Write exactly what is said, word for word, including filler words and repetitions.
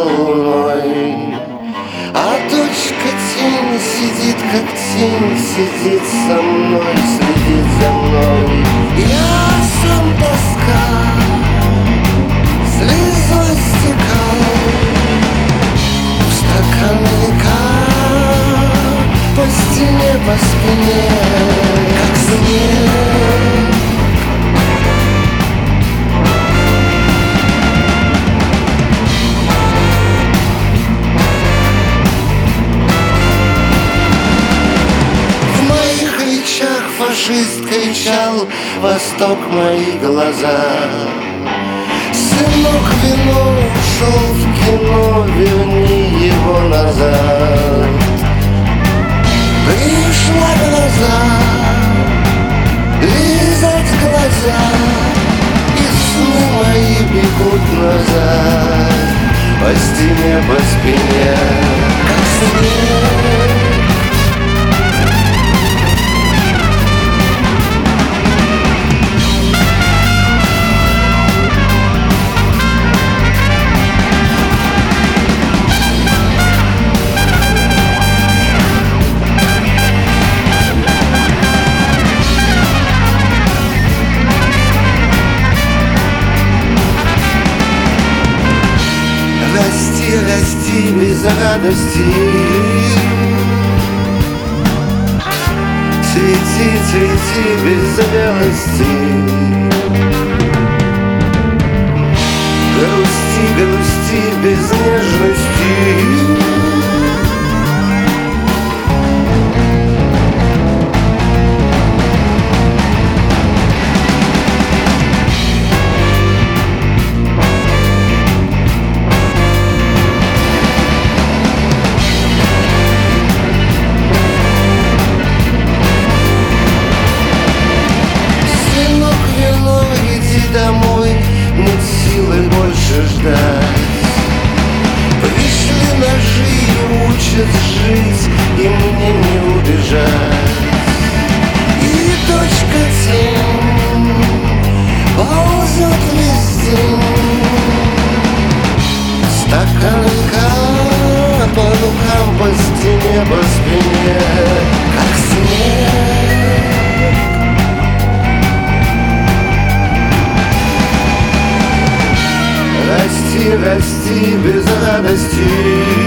луной. А дочка тень сидит, как тень, сидит со мной, следит за мной. Я сам тоска, слезой стекал в стакан река, по стене, по спине, как снег. Фашист кричал, восток мои глаза. Сынок, вино ушел в кино, верни его назад. Пришла гроза лизать глаза, и сны мои бегут назад, по стене, по спине, как снег. Расти, расти без радости, цвети, цвети без зрелости, грусти, грусти без нежности. Домой нет силы больше ждать. Пришли ножи и учат жить, и мне не убежать. И точка тень ползет везде. Стакан река по рукам, по стене, по спине, как снег. Расти, расти без радости.